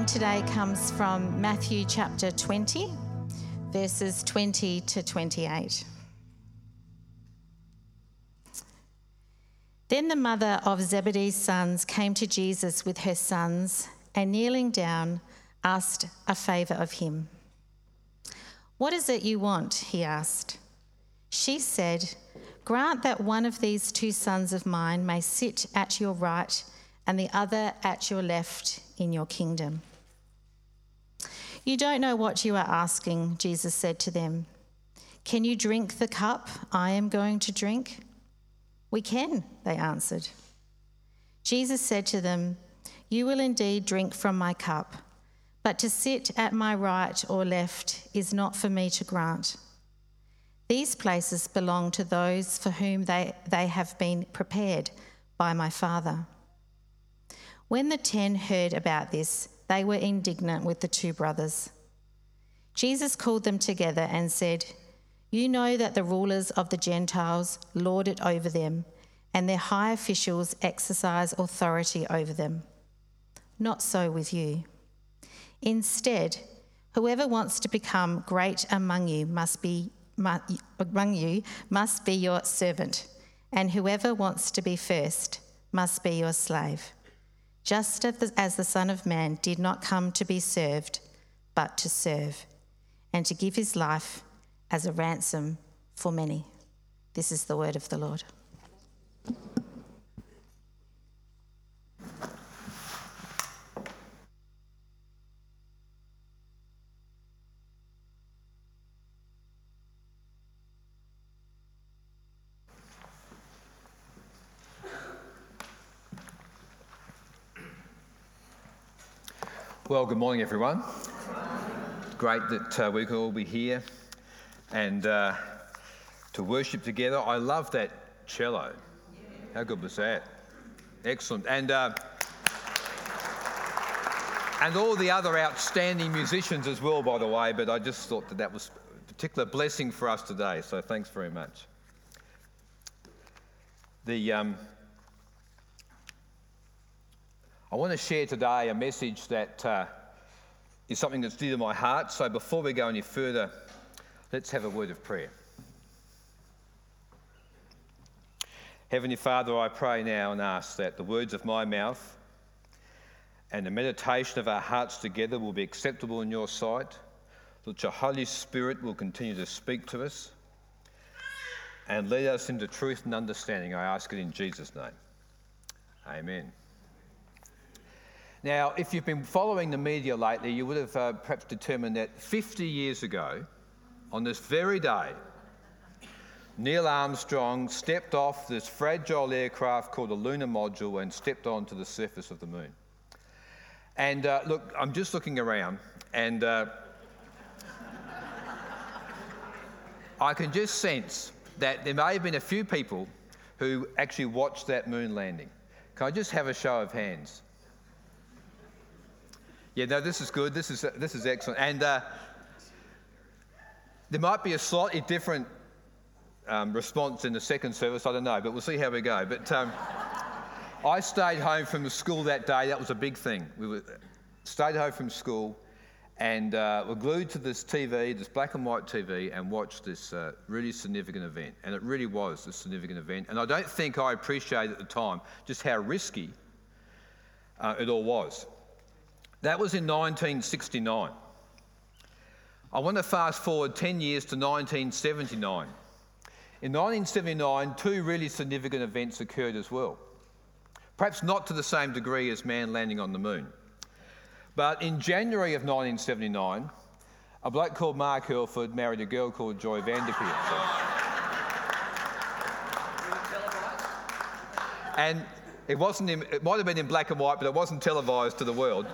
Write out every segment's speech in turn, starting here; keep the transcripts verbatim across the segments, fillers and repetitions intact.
reading today comes from Matthew chapter twenty, verses twenty to twenty-eight. Then the mother of Zebedee's sons came to Jesus with her sons and, kneeling down, asked a favour of him. "What is it you want?" he asked. She said, "Grant that one of these two sons of mine may sit at your right and the other at your left in your kingdom." "You don't know what you are asking," Jesus said to them. "Can you drink the cup I am going to drink?" "We can," they answered. Jesus said to them, "You will indeed drink from my cup, but to sit at my right or left is not for me to grant. These places belong to those for whom they, they have been prepared by my Father." When the ten heard about this, they were indignant with the two brothers. Jesus called them together and said, "You know that the rulers of the Gentiles lord it over them, and their high officials exercise authority over them. Not so with you. Instead, whoever wants to become great among you must be among you must be your servant, and whoever wants to be first must be your slave. Just as the Son of Man did not come to be served, but to serve, and to give his life as a ransom for many." This is the word of the Lord. Well, good morning, everyone. Great that uh, we can all be here and uh, to worship together. I love that cello. How good was that? Excellent. And uh, and all the other outstanding musicians as well, by the way, but I just thought that that was a particular blessing for us today, so thanks very much. The... Um, I want to share today a message that uh, is something that's dear to my heart. So before we go any further, let's have a word of prayer. Heavenly Father, I pray now and ask that the words of my mouth and the meditation of our hearts together will be acceptable in your sight, that your Holy Spirit will continue to speak to us and lead us into truth and understanding. I ask it in Jesus' name. Amen. Now, if you've been following the media lately, you would have uh, perhaps determined that fifty years ago, on this very day, Neil Armstrong stepped off this fragile aircraft called a lunar module and stepped onto the surface of the moon. And uh, look, I'm just looking around, and uh, I can just sense that there may have been a few people who actually watched that moon landing. Can I just have a show of hands? Yeah, no, this is good. This is this is excellent. And uh, there might be a slightly different um, response in the second service. I don't know, but we'll see how we go. But um, I stayed home from school that day. That was a big thing. We were, stayed home from school and uh, were glued to this T V, this black and white T V, and watched this uh, really significant event. And it really was a significant event. And I don't think I appreciated at the time just how risky uh, it all was. That was in nineteen sixty-nine. I want to fast forward ten years to nineteen seventy-nine. In nineteen seventy-nine, two really significant events occurred as well. Perhaps not to the same degree as man landing on the moon. But in January of nineteen seventy-nine, a bloke called Mark Hurlford married a girl called Joy Vanderpeer. And it wasn't in, it might have been in black and white, but it wasn't televised to the world.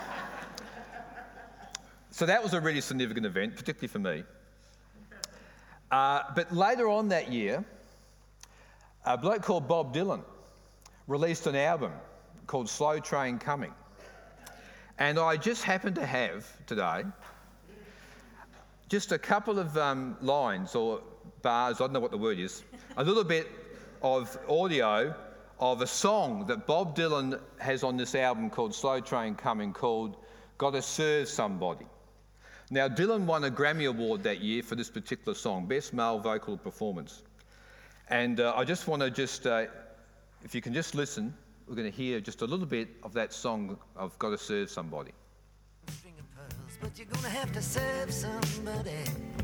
So that was a really significant event, particularly for me. Uh, but later on that year, a bloke called Bob Dylan released an album called Slow Train Coming. And I just happened to have today just a couple of um, lines or bars, I don't know what the word is, a little bit of audio of a song that Bob Dylan has on this album called Slow Train Coming called Got to serve somebody. Now, Dylan won a Grammy Award that year for this particular song, Best Male Vocal Performance. And uh, I just want to just, uh, if you can just listen, we're going to hear just a little bit of that song of Got to Serve Somebody. But you're gonna have to serve somebody.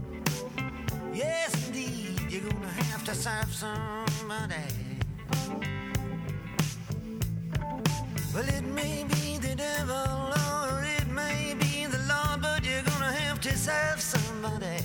Yes, indeed, you're gonna have to serve somebody. Well, it may be the devil or it may be the Lord, but you're gonna have to serve somebody.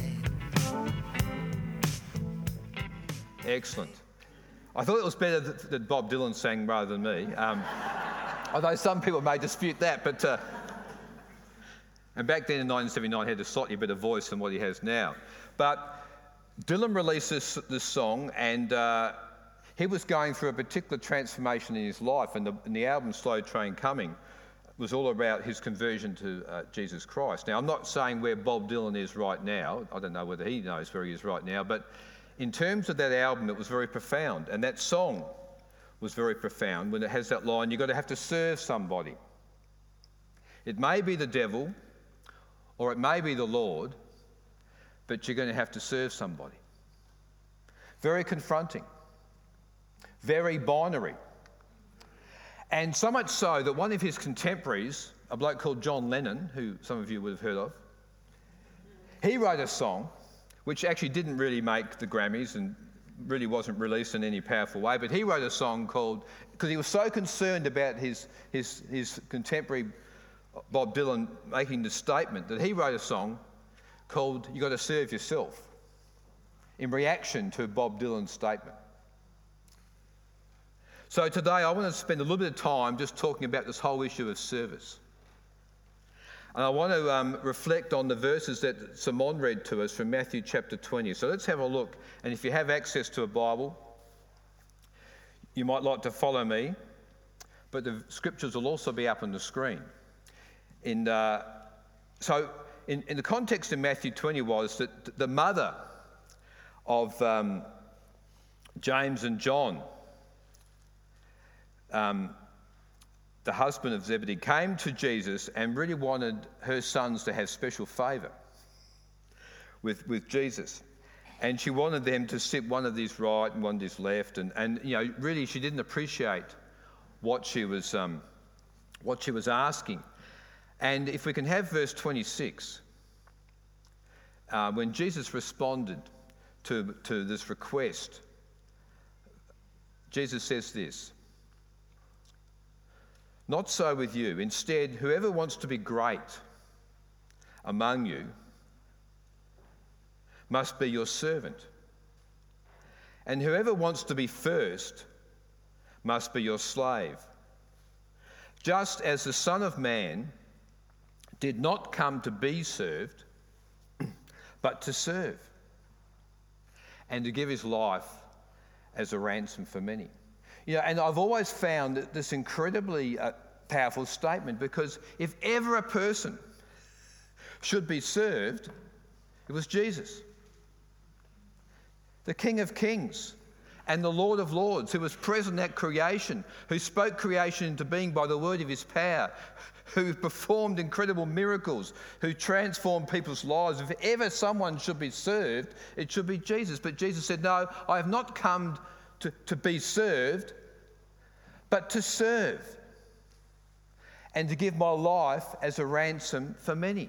Excellent. I thought it was better that, that Bob Dylan sang rather than me. Um, although some people may dispute that, but... Uh, And back then in nineteen seventy-nine, he had a slightly better voice than what he has now. But Dylan released this, this song, and uh, he was going through a particular transformation in his life, and the, and the album Slow Train Coming was all about his conversion to uh, Jesus Christ. Now, I'm not saying where Bob Dylan is right now. I don't know whether he knows where he is right now, but in terms of that album, it was very profound, and that song was very profound when it has that line, you've got to have to serve somebody. It may be the devil, or it may be the Lord, but you're going to have to serve somebody. Very confronting. Very binary. And so much so that one of his contemporaries, a bloke called John Lennon, who some of you would have heard of, he wrote a song which actually didn't really make the Grammys and really wasn't released in any powerful way, but he wrote a song called, because he was so concerned about his, his, his contemporary Bob Dylan making the statement, that he wrote a song called You Got to Serve Yourself in reaction to Bob Dylan's statement. So today I want to spend a little bit of time just talking about this whole issue of service. And I want to um, reflect on the verses that Simon read to us from Matthew chapter twenty. So let's have a look. And if you have access to a Bible, you might like to follow me, but the scriptures will also be up on the screen. In, uh, so in, in the context of Matthew twenty was that the mother of um, James and John, um, the husband of Zebedee, came to Jesus and really wanted her sons to have special favour with, with Jesus. And she wanted them to sit one of these right and one of these left. And, and you know, really she didn't appreciate what she was, um, what she was asking. And if we can have verse twenty-six, uh, when Jesus responded to, to this request, Jesus says this, "Not so with you. Instead, whoever wants to be great among you must be your servant. And whoever wants to be first must be your slave. Just as the Son of Man did not come to be served, but to serve, and to give his life as a ransom for many." You know, and I've always found this incredibly uh, powerful statement, because if ever a person should be served, it was Jesus, the King of Kings and the Lord of Lords, who was present at creation, who spoke creation into being by the word of his power, who performed incredible miracles, who transformed people's lives. If ever someone should be served, it should be Jesus. But Jesus said, "No, I have not come to, to be served, but to serve, and to give my life as a ransom for many."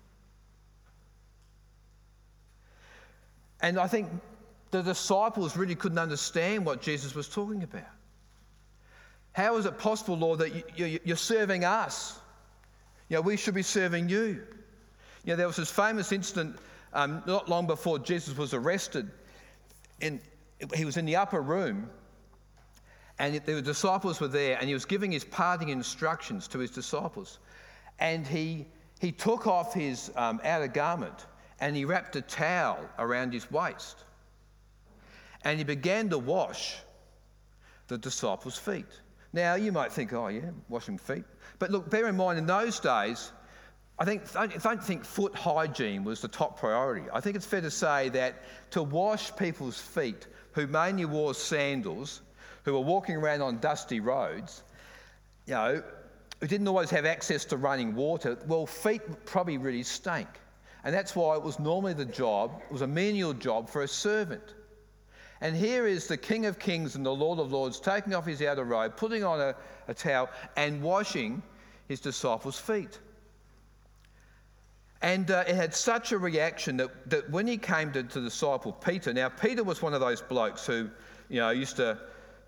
And I think the disciples really couldn't understand what Jesus was talking about. How is it possible, Lord, that you, you, you're serving us? You know, we should be serving you. You know, there was this famous incident um, not long before Jesus was arrested. In, he was in the upper room, and the disciples were there, and he was giving his parting instructions to his disciples. And he he took off his um, outer garment, and he wrapped a towel around his waist. And he began to wash the disciples' feet. Now, you might think, oh yeah, washing feet. But look, bear in mind, in those days, I think I don't think foot hygiene was the top priority. I think it's fair to say that to wash people's feet, who mainly wore sandals, who were walking around on dusty roads, you know, who didn't always have access to running water, well, feet probably really stank. And that's why it was normally the job, it was a menial job for a servant. And here is the King of Kings and the Lord of Lords taking off his outer robe, putting on a, a towel and washing his disciples' feet. And uh, it had such a reaction that, that when he came to, to the disciple Peter, now Peter was one of those blokes who, you know, used to,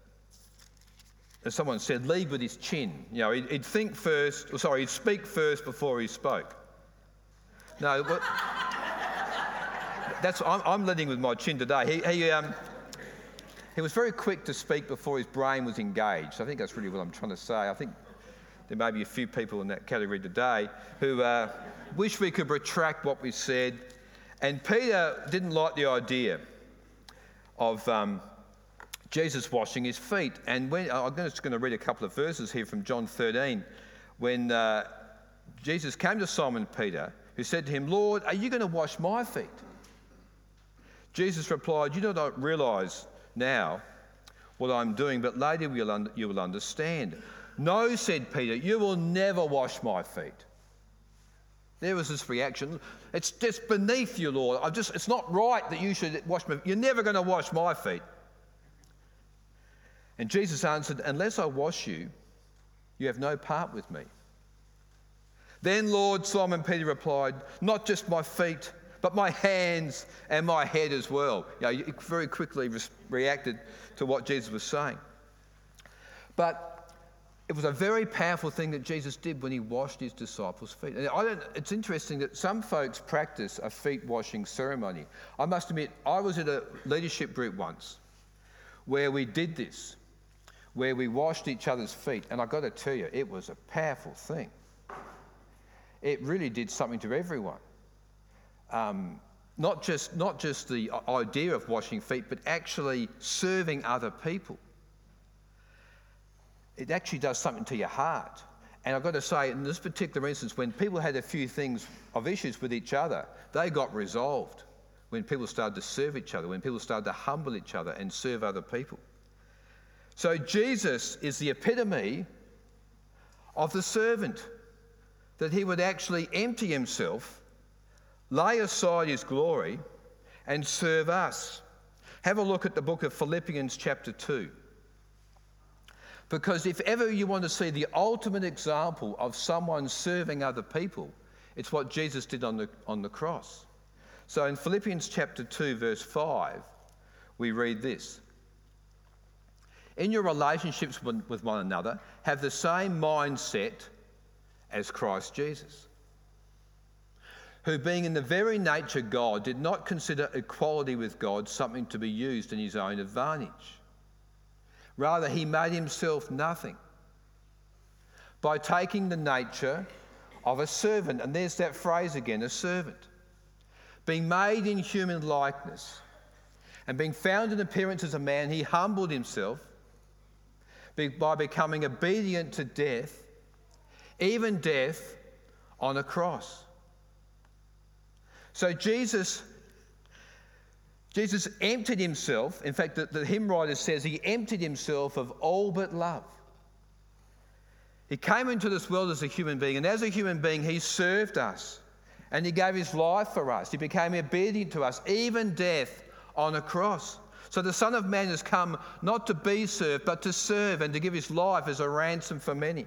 as someone said, lead with his chin. You know, he'd, he'd think first, or sorry, he'd speak first before he spoke. No, but that's I'm, I'm leading with my chin today. He he, um, he was very quick to speak before his brain was engaged. I think that's really what I'm trying to say. I think there may be a few people in that category today who uh, wish we could retract what we said. And Peter didn't like the idea of um, Jesus washing his feet. And when I'm just going to read a couple of verses here from John thirteen, when uh, Jesus came to Simon Peter, who said to him, "Lord, are you going to wash my feet?" Jesus replied, "You do not realise now what I'm doing, but later you will understand." "No," said Peter, "you will never wash my feet." There was this reaction. "It's just beneath you, Lord. I just, it's not right that you should wash my feet. You're never going to wash my feet." And Jesus answered, "Unless I wash you, you have no part with me." "Then, Lord," Simon Peter replied, "not just my feet, but my hands and my head as well." You know, he very quickly re- reacted to what Jesus was saying. But it was a very powerful thing that Jesus did when he washed his disciples' feet. And I don't, it's interesting that some folks practice a feet washing ceremony. I must admit, I was at a leadership group once where we did this, where we washed each other's feet. And I've got to tell you, it was a powerful thing. It really did something to everyone. Um, not just not just the idea of washing feet, but actually serving other people. It actually does something to your heart. And I've got to say, in this particular instance, when people had a few things of issues with each other, they got resolved when people started to serve each other, when people started to humble each other and serve other people. So Jesus is the epitome of the servant, that he would actually empty himself, lay aside his glory, and serve us. Have a look at the book of Philippians chapter two. Because if ever you want to see the ultimate example of someone serving other people, it's what Jesus did on the, on the cross. So in Philippians chapter two, verse five, we read this: "In your relationships with one another, have the same mindset as Christ Jesus, who being in the very nature God, did not consider equality with God something to be used in his own advantage. Rather, he made himself nothing by taking the nature of a servant." And there's that phrase again, a servant. "Being made in human likeness, and being found in appearance as a man, he humbled himself by becoming obedient to death, even death on a cross." So Jesus, Jesus emptied himself. In fact, the, the hymn writer says he emptied himself of all but love. He came into this world as a human being, and as a human being, he served us, and he gave his life for us. He became obedient to us, even death on a cross. So the Son of Man has come not to be served, but to serve and to give his life as a ransom for many.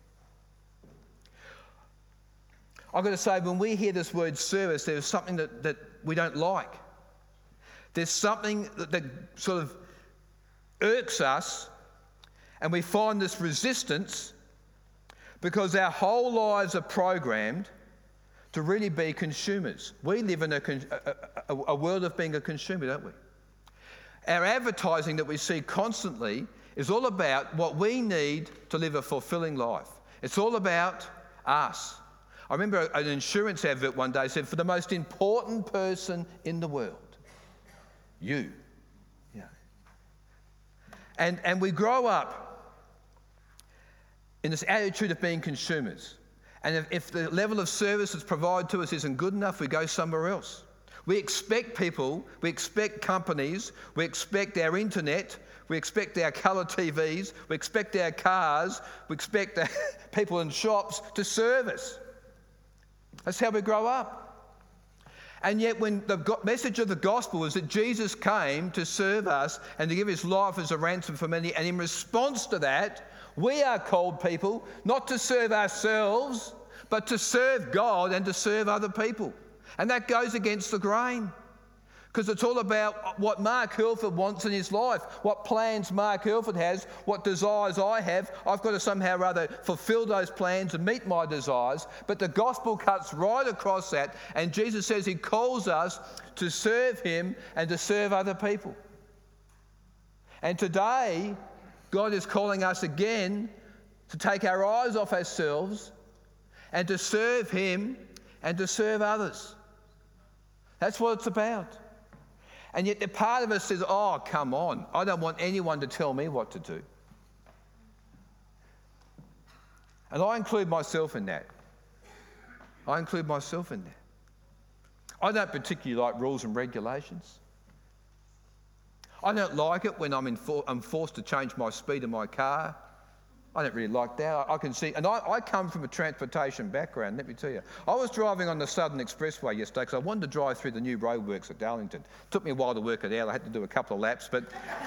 I've got to say, when we hear this word service, there's something that, that we don't like. There's something that, that sort of irks us, and we find this resistance because our whole lives are programmed to really be consumers. We live in a, a, a, a world of being a consumer, don't we? Our advertising that we see constantly is all about what we need to live a fulfilling life. It's all about us. I remember an insurance advert one day said, "For the most important person in the world, you." Yeah. And, and we grow up in this attitude of being consumers. And if, if the level of service that's provided to us isn't good enough, we go somewhere else. We expect people, we expect companies, we expect our internet, we expect our colour T Vs, we expect our cars, we expect people in shops to serve us. That's how we grow up. And yet when the message of the gospel is that Jesus came to serve us and to give his life as a ransom for many, and in response to that, we are called people not to serve ourselves, but to serve God and to serve other people. And that goes against the grain, because it's all about what Mark Hurlford wants in his life, what plans Mark Hurlford has, what desires I have. I've got to somehow or other fulfill those plans and meet my desires. But the gospel cuts right across that, and Jesus says he calls us to serve him and to serve other people. And today, God is calling us again to take our eyes off ourselves and to serve him and to serve others. That's what it's about. And yet the part of us says, oh, come on, I don't want anyone to tell me what to do. And I include myself in that. I include myself in that. I don't particularly like rules and regulations. I don't like it when I'm, in for, I'm forced to change my speed in my car. I don't really like that. I, I can see, and I, I come from a transportation background, let me tell you. I was driving on the Southern Expressway yesterday because I wanted to drive through the new roadworks at Darlington. It took me a while to work it out. I had to do a couple of laps, but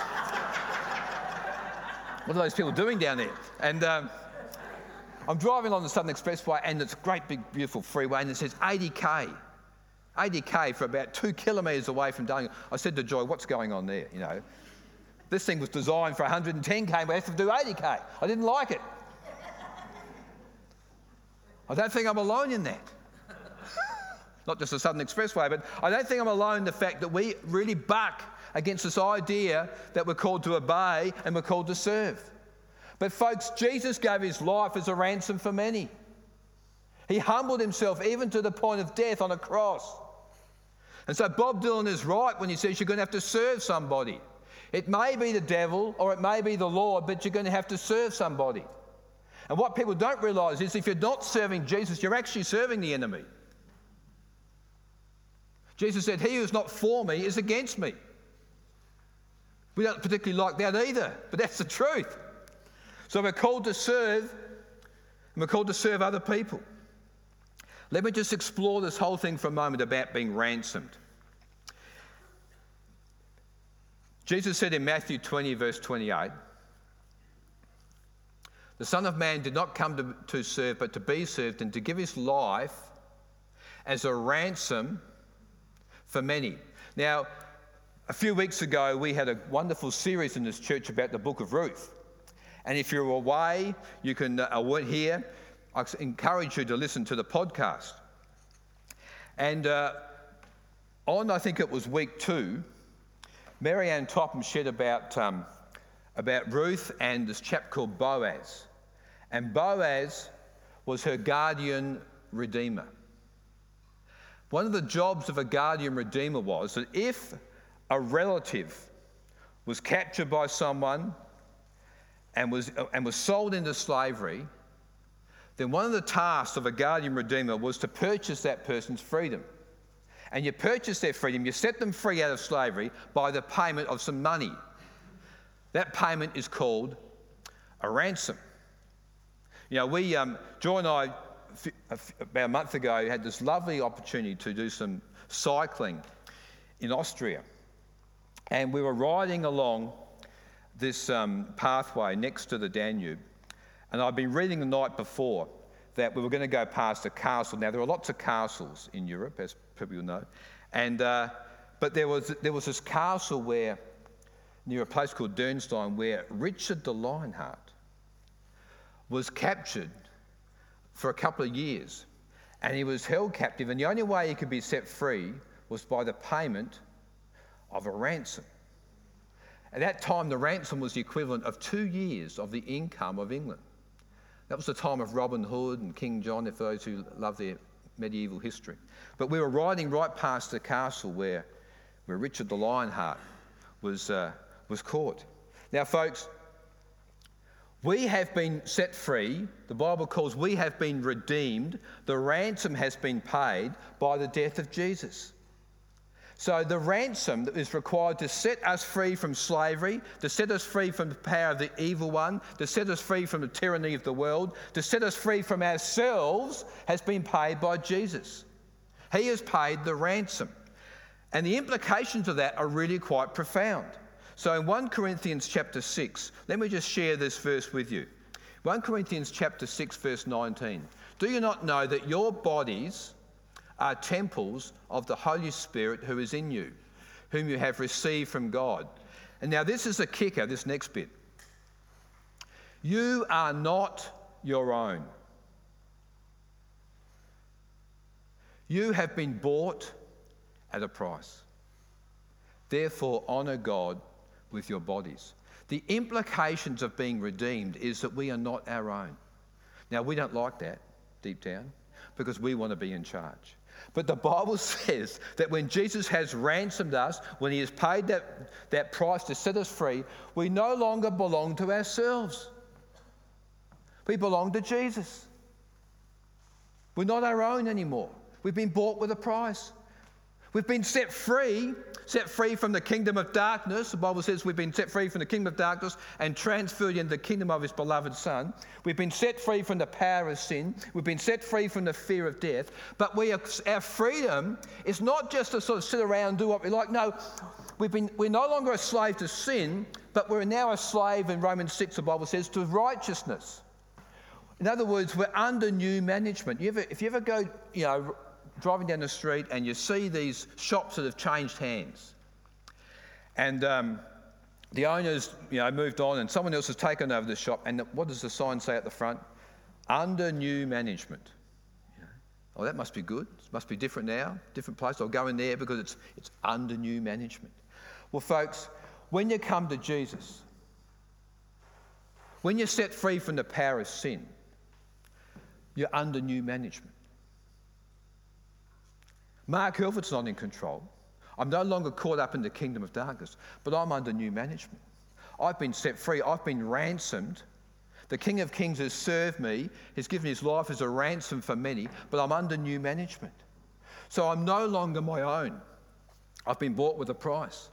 what are those people doing down there? And um, I'm driving on the Southern Expressway, and it's a great big beautiful freeway, and it says eighty k. eighty k for about two kilometres away from Darlington. I said to Joy, what's going on there, you know? This thing was designed for one hundred ten k, but I have to do eighty k. I didn't like it. I don't think I'm alone in that. Not just the Southern Expressway, but I don't think I'm alone in the fact that we really buck against this idea that we're called to obey and we're called to serve. But folks, Jesus gave his life as a ransom for many. He humbled himself even to the point of death on a cross. And so Bob Dylan is right when he says you're going to have to serve somebody. It may be the devil or it may be the Lord, but you're going to have to serve somebody. And what people don't realise is if you're not serving Jesus, you're actually serving the enemy. Jesus said, he who's not for me is against me. We don't particularly like that either, but that's the truth. So we're called to serve, and we're called to serve other people. Let me just explore this whole thing for a moment about being ransomed. Jesus said in Matthew twenty, verse twenty-eight, the Son of Man did not come to, to serve, but to be served and to give his life as a ransom for many. Now, a few weeks ago, we had a wonderful series in this church about the book of Ruth. And if you're away, you can, uh, weren't here, I encourage you to listen to the podcast. And uh, on, I think it was week two, Marianne Topham shared about, um, about Ruth and this chap called Boaz. And Boaz was her guardian redeemer. One of the jobs of a guardian redeemer was that if a relative was captured by someone and was, and was sold into slavery, then one of the tasks of a guardian redeemer was to purchase that person's freedom. And you purchase their freedom, you set them free out of slavery by the payment of some money. That payment is called a ransom. You know, we, um, Joy and I, about a month ago, had this lovely opportunity to do some cycling in Austria. And we were riding along this um, pathway next to the Danube. And I'd been reading the night before that we were going to go past a castle. Now, there are lots of castles in Europe, as people know. And, uh, but there was, there was this castle where, near a place called Dürnstein, where Richard the Lionheart was captured for a couple of years. And he was held captive, and the only way he could be set free was by the payment of a ransom. At that time, the ransom was the equivalent of two years of the income of England. That was the time of Robin Hood and King John, if those who love their medieval history. But we were riding right past the castle where, where Richard the Lionheart was, uh, was caught. Now, folks, we have been set free. The Bible calls we have been redeemed. The ransom has been paid by the death of Jesus. So the ransom that is required to set us free from slavery, to set us free from the power of the evil one, to set us free from the tyranny of the world, to set us free from ourselves, has been paid by Jesus. He has paid the ransom. And the implications of that are really quite profound. So in First Corinthians chapter six, let me just share this verse with you. First Corinthians chapter six, verse nineteen. Do you not know that your bodies are temples of the Holy Spirit who is in you, whom you have received from God? And now this is a kicker, this next bit. You are not your own. You have been bought at a price. Therefore, honour God with your bodies. The implications of being redeemed is that we are not our own. Now, we don't like that deep down because we want to be in charge. But the Bible says that when Jesus has ransomed us, when he has paid that, that price to set us free, we no longer belong to ourselves. We belong to Jesus. We're not our own anymore. We've been bought with a price. We've been set free, set free from the kingdom of darkness. The Bible says we've been set free from the kingdom of darkness and transferred into the kingdom of his beloved Son. We've been set free from the power of sin. We've been set free from the fear of death. But we are, our freedom is not just to sort of sit around and do what we like. No, we've been, we're no longer a slave to sin, but we're now a slave, in Romans six, the Bible says, to righteousness. In other words, we're under new management. You ever, if you ever go, you know, driving down the street and you see these shops that have changed hands, and um, the owners, you know, moved on and someone else has taken over the shop, and what does the sign say at the front? Under new management. You know, oh, that must be good. It must be different now, different place. I'll go in there because it's it's under new management. Well, folks, when you come to Jesus, when you're set free from the power of sin, you're under new management. Mark Hilford's not in control. I'm no longer caught up in the kingdom of darkness, but I'm under new management. I've been set free. I've been ransomed. The King of Kings has served me. He's given his life as a ransom for many, but I'm under new management. So I'm no longer my own. I've been bought with a price.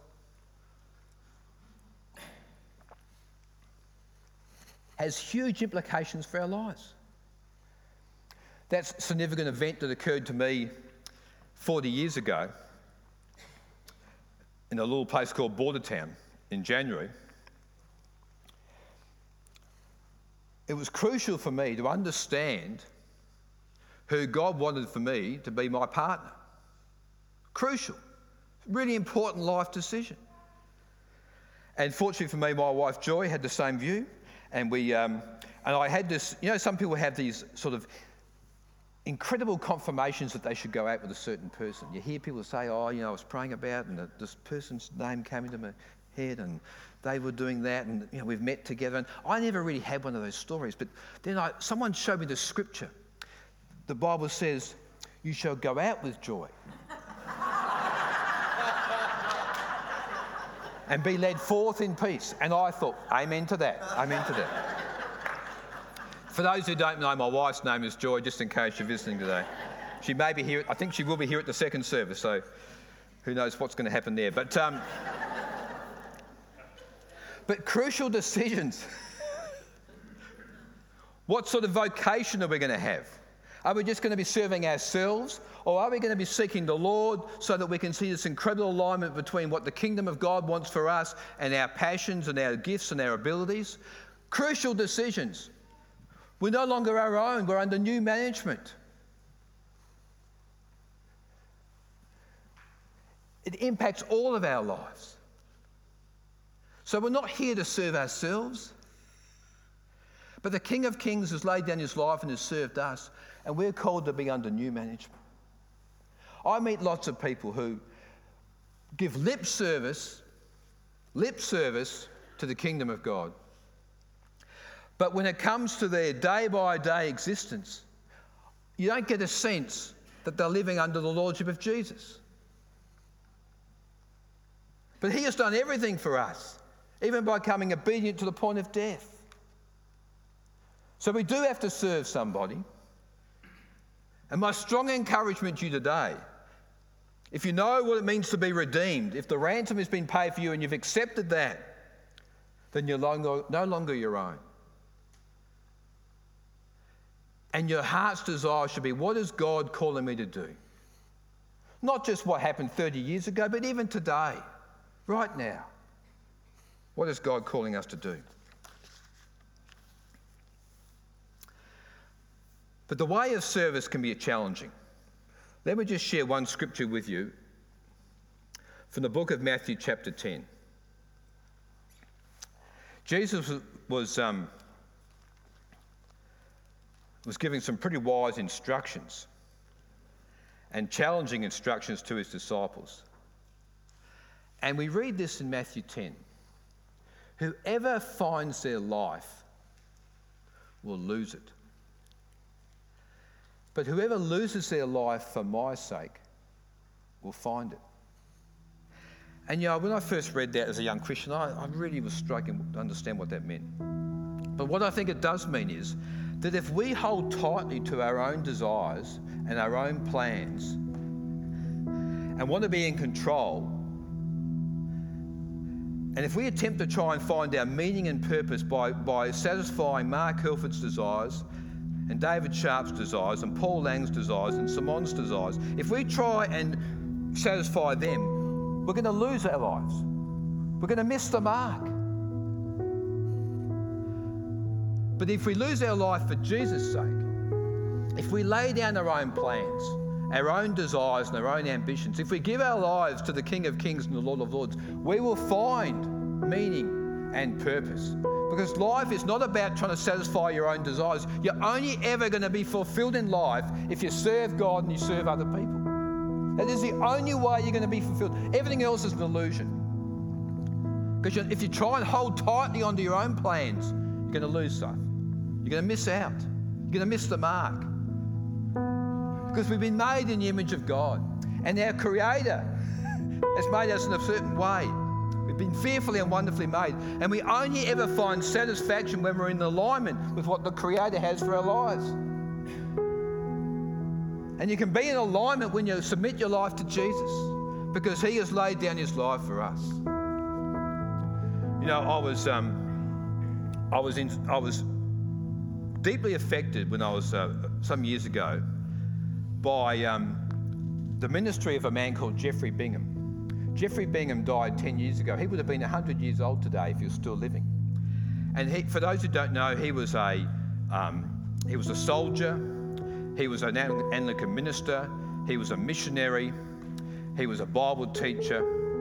Has huge implications for our lives. That's a significant event that occurred to me forty years ago in a little place called Bordertown in January. It was crucial for me to understand who God wanted for me to be my partner. Crucial. Really important life decision. And fortunately for me, my wife Joy had the same view. And we, um, and I had this, you know, some people have these sort of incredible confirmations that they should go out with a certain person. You hear people say, oh, you know, I was praying about and this person's name came into my head and they were doing that and, you know, we've met together. And I never really had one of those stories. But then I, someone showed me the scripture. The Bible says, you shall go out with joy and be led forth in peace. And I thought, amen to that, amen to that. For those who don't know, my wife's name is Joy, just in case you're visiting today. She may be here, I think she will be here at the second service, so who knows what's going to happen there. But, um, but crucial decisions. What sort of vocation are we going to have? Are we just going to be serving ourselves, or are we going to be seeking the Lord so that we can see this incredible alignment between what the kingdom of God wants for us and our passions and our gifts and our abilities? Crucial decisions. We're no longer our own. We're under new management. It impacts all of our lives. So we're not here to serve ourselves, but the King of Kings has laid down his life and has served us, and we're called to be under new management. I meet lots of people who give lip service, lip service to the kingdom of God. But when it comes to their day-by-day existence, you don't get a sense that they're living under the lordship of Jesus. But he has done everything for us, even by becoming obedient to the point of death. So we do have to serve somebody. And my strong encouragement to you today if you know what it means to be redeemed, if the ransom has been paid for you and you've accepted that, then you're longer, no longer your own. And your heart's desire should be, what is God calling me to do? Not just what happened thirty years ago, but even today, right now. What is God calling us to do? But the way of service can be challenging. Let me just share one scripture with you from the book of Matthew chapter ten. Jesus was, was, um, was giving some pretty wise instructions and challenging instructions to his disciples. And we read this in Matthew ten. Whoever finds their life will lose it. But whoever loses their life for my sake will find it. And you know, when I first read that as a young Christian, I, I really was struggling to understand what that meant. But what I think it does mean is that if we hold tightly to our own desires and our own plans and want to be in control, and if we attempt to try and find our meaning and purpose by, by satisfying Mark Helford's desires and David Sharp's desires and Paul Lang's desires and Simon's desires, if we try and satisfy them, we're going to lose our lives. We're going to miss the mark. But if we lose our life for Jesus' sake, if we lay down our own plans, our own desires and our own ambitions, if we give our lives to the King of Kings and the Lord of Lords, we will find meaning and purpose. Because life is not about trying to satisfy your own desires. You're only ever going to be fulfilled in life if you serve God and you serve other people. That is the only way you're going to be fulfilled. Everything else is an illusion. Because if you try and hold tightly onto your own plans, you're going to lose stuff. You're going to miss out. You're going to miss the mark. Because we've been made in the image of God. And our Creator has made us in a certain way. We've been fearfully and wonderfully made. And we only ever find satisfaction when we're in alignment with what the Creator has for our lives. And you can be in alignment when you submit your life to Jesus, because He has laid down His life for us. You know, I was, um, I was, in, I was deeply affected when I was uh, some years ago by um, the ministry of a man called Geoffrey Bingham. Geoffrey Bingham died ten years ago. He would have been one hundred years old today if he was still living. And he, for those who don't know, he was a um, he was a soldier. He was an Anglican minister. He was a missionary. He was a Bible teacher.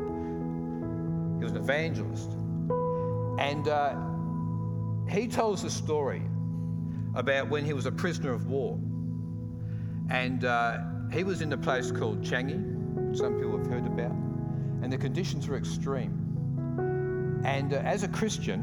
He was an evangelist. And uh, he tells a story about when he was a prisoner of war. And uh, he was in a place called Changi, which some people have heard about. And the conditions were extreme. And uh, as a Christian,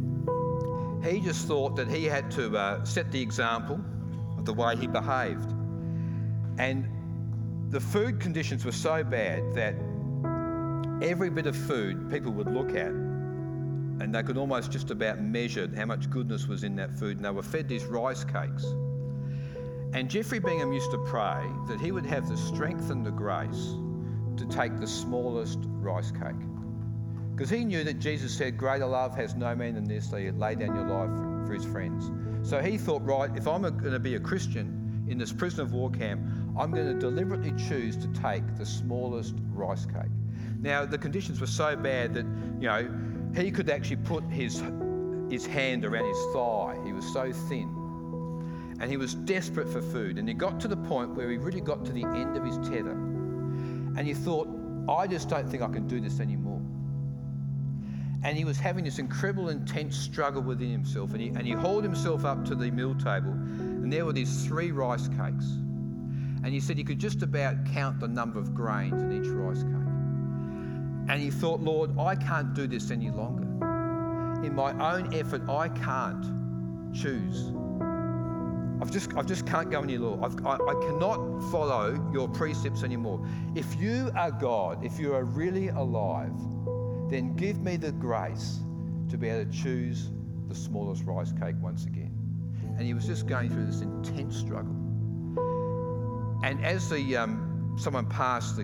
he just thought that he had to uh, set the example of the way he behaved. And the food conditions were so bad that every bit of food people would look at, and they could almost just about measure how much goodness was in that food, and they were fed these rice cakes. And Geoffrey Bingham used to pray that he would have the strength and the grace to take the smallest rice cake. Because he knew that Jesus said, greater love has no man than this, that you lay down your life for, for his friends. So he thought, right, if I'm going to be a Christian in this prisoner of war camp, I'm going to deliberately choose to take the smallest rice cake. Now, the conditions were so bad that, you know, he could actually put his, his hand around his thigh. He was so thin. And he was desperate for food. And he got to the point where he really got to the end of his tether. And he thought, I just don't think I can do this anymore. And he was having this incredible, intense struggle within himself. And he, and he hauled himself up to the meal table, and there were these three rice cakes. And he said he could just about count the number of grains in each rice cake. And he thought, Lord, I can't do this any longer. In my own effort, I can't choose. I've just, I just can't go any lower. I've, I, I cannot follow your precepts anymore. If you are God, if you are really alive, then give me the grace to be able to choose the smallest rice cake once again. And he was just going through this intense struggle. And as the um, someone passed the,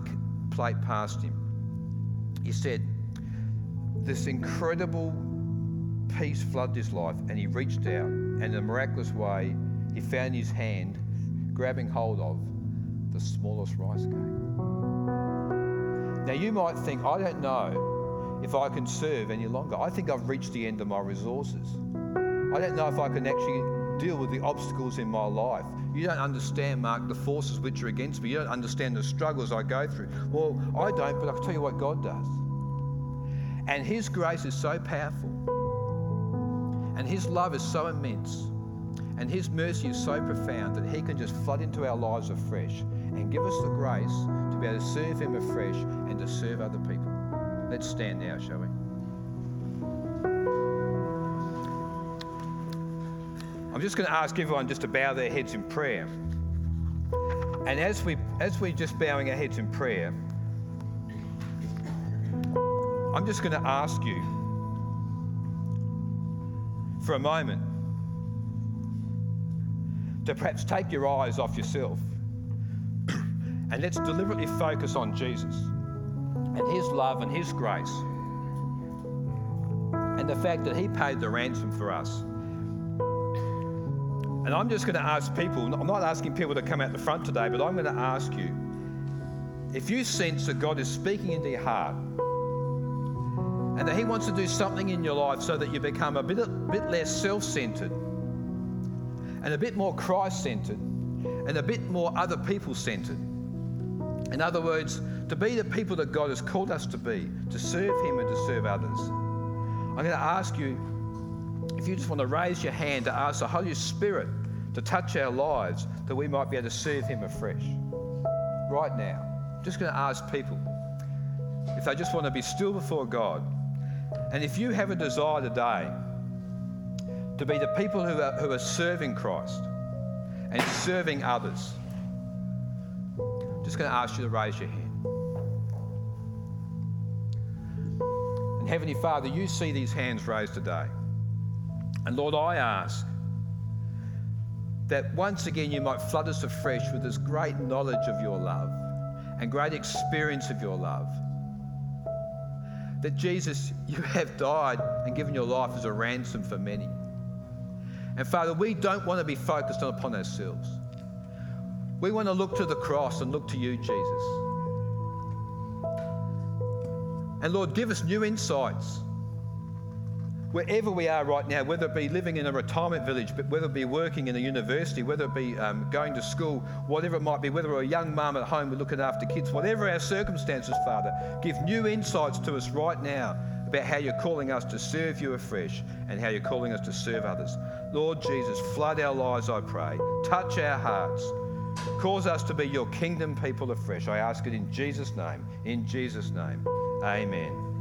plate past him. He said, this incredible peace flooded his life, and he reached out, and in a miraculous way, he found his hand grabbing hold of the smallest rice cake. Now you might think, I don't know if I can serve any longer. I think I've reached the end of my resources. I don't know if I can actually deal with the obstacles in my life. You don't understand, Mark, the forces which are against me. You don't understand the struggles I go through. Well, I don't, but I'll tell you what God does. And his grace is so powerful, and his love is so immense, and his mercy is so profound that he can just flood into our lives afresh and give us the grace to be able to serve him afresh and to serve other people. Let's stand now, shall we? I'm just going to ask everyone just to bow their heads in prayer. And as we as we're just bowing our heads in prayer, I'm just going to ask you for a moment to perhaps take your eyes off yourself and let's deliberately focus on Jesus and his love and his grace and the fact that he paid the ransom for us. And I'm just going to ask people, I'm not asking people to come out the front today, but I'm going to ask you, if you sense that God is speaking into your heart and that he wants to do something in your life so that you become a bit, a bit less self-centered and a bit more Christ-centered and a bit more other people-centered. In other words, to be the people that God has called us to be, to serve him and to serve others. I'm going to ask you, if you just want to raise your hand to ask the Holy Spirit to touch our lives, that we might be able to serve him afresh. Right now, I'm just going to ask people if they just want to be still before God. And if you have a desire today to be the people who are, who are serving Christ and serving others, I'm just going to ask you to raise your hand. And Heavenly Father, you see these hands raised today. And Lord, I ask that once again you might flood us afresh with this great knowledge of your love and great experience of your love. That Jesus, you have died and given your life as a ransom for many. And Father, we don't want to be focused upon ourselves. We want to look to the cross and look to you, Jesus. And Lord, give us new insights. Wherever we are right now, whether it be living in a retirement village, but whether it be working in a university, whether it be um, going to school, whatever it might be, whether we're a young mum at home, we're looking after kids, whatever our circumstances, Father, give new insights to us right now about how you're calling us to serve you afresh and how you're calling us to serve others. Lord Jesus, flood our lives, I pray. Touch our hearts. Cause us to be your kingdom people afresh. I ask it in Jesus' name. In Jesus' name. Amen.